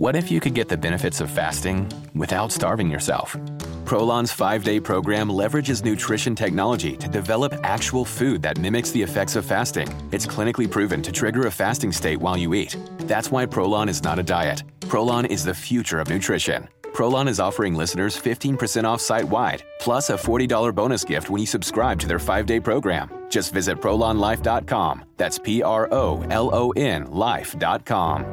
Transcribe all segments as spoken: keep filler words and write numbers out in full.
What if you could get the benefits of fasting without starving yourself? Prolon's five-day program leverages nutrition technology to develop actual food that mimics the effects of fasting. It's clinically proven to trigger a fasting state while you eat. That's why Prolon is not a diet. Prolon is the future of nutrition. Prolon is offering listeners fifteen percent off site-wide, plus a forty dollars bonus gift when you subscribe to their five-day program. Just visit prolon life dot com. That's P R O L O N life dot com.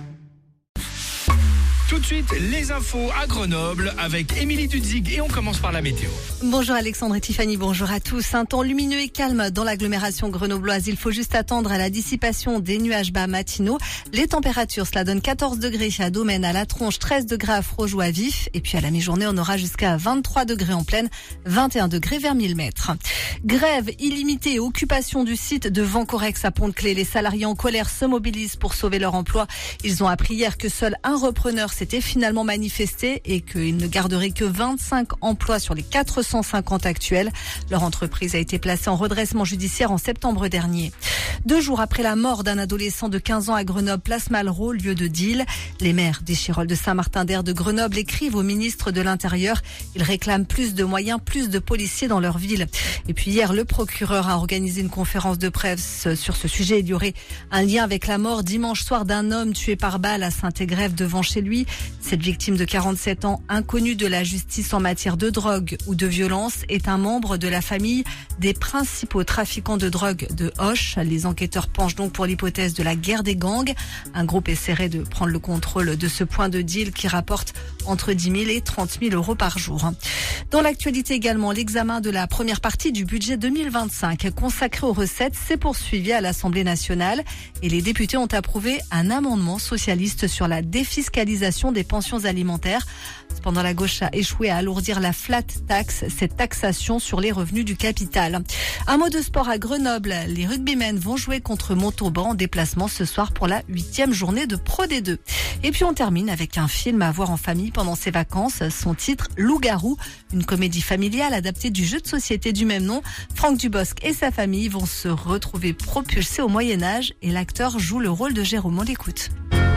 Tout de suite, les infos à Grenoble avec Émilie Dudzig et on commence par la météo. Bonjour Alexandre et Tiffany, bonjour à tous. Un temps lumineux et calme dans l'agglomération grenobloise. Il faut juste attendre à la dissipation des nuages bas matinaux. Les températures, cela donne quatorze degrés à Domaine, à La Tronche, treize degrés à Frojoux, à Vif. Et puis à la mi-journée, on aura jusqu'à vingt-trois degrés en plaine, vingt et un degrés vers mille mètres. Grève illimitée et occupation du site de Vancorex à Pont-de-Clé. Les salariés en colère se mobilisent pour sauver leur emploi. Ils ont appris hier que seul un repreneur s'était finalement manifesté et qu'il ne garderait que vingt-cinq emplois sur les quatre cent cinquante actuels. Leur entreprise a été placée en redressement judiciaire en septembre dernier. Deux jours après la mort d'un adolescent de quinze ans à Grenoble, place Malraux, lieu de deal, les maires des Chirolles de Saint-Martin-d'Hères de Grenoble écrivent au ministre de l'Intérieur. Ils réclament plus de moyens, plus de policiers dans leur ville. Et puis hier, le procureur a organisé une conférence de presse sur ce sujet. Il y aurait un lien avec la mort dimanche soir d'un homme tué par balle à Saint-Égrève devant chez lui. Cette victime de quarante-sept ans, inconnue de la justice en matière de drogue ou de violence, est un membre de la famille des principaux trafiquants de drogue de Auch. Les enquêteurs penchent donc pour l'hypothèse de la guerre des gangs. Un groupe essaierait de prendre le contrôle de ce point de deal qui rapporte entre dix mille et trente mille euros par jour. Dans l'actualité également, l'examen de la première partie du budget deux mille vingt-cinq consacré aux recettes s'est poursuivi à l'Assemblée nationale et les députés ont approuvé un amendement socialiste sur la défiscalisation des pensions alimentaires. Cependant, la gauche a échoué à alourdir la flat tax, cette taxation sur les revenus du capital. Un mot de sport à Grenoble. Les rugbymen vont jouer contre Montauban en déplacement ce soir pour la huitième journée de Pro D deux. Et puis on termine avec un film à voir en famille pendant ses vacances. Son titre, Loup-garou, une comédie familiale adaptée du jeu de société du même nom. Franck Dubosc et sa famille vont se retrouver propulsés au Moyen-Âge et l'acteur joue le rôle de Jérôme. On l'écoute.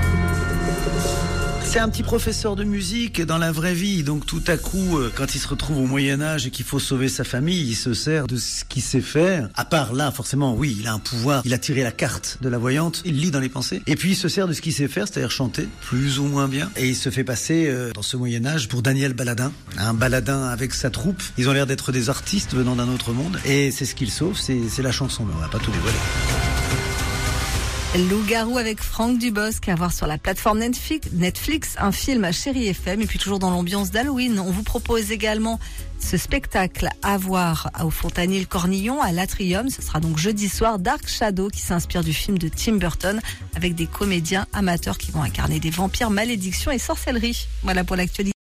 C'est un petit professeur de musique dans la vraie vie, donc tout à coup, quand il se retrouve au Moyen-Âge et qu'il faut sauver sa famille, il se sert de ce qu'il sait faire. À part là, forcément, oui, il a un pouvoir, il a tiré la carte de la voyante, il lit dans les pensées, et puis il se sert de ce qu'il sait faire, c'est-à-dire chanter, plus ou moins bien, et il se fait passer euh, dans ce Moyen-Âge pour Daniel Baladin, un Baladin avec sa troupe. Ils ont l'air d'être des artistes venant d'un autre monde, et c'est ce qu'il sauve, c'est, c'est la chanson, mais on va pas tout dévoiler. Loup-garou avec Franck Dubosc à voir sur la plateforme Netflix, un film à Chérie F M et puis toujours dans l'ambiance d'Halloween. On vous propose également ce spectacle à voir au Fontanil Cornillon à l'Atrium. Ce sera donc jeudi soir, Dark Shadow qui s'inspire du film de Tim Burton avec des comédiens amateurs qui vont incarner des vampires, malédictions et sorcellerie. Voilà pour l'actualité.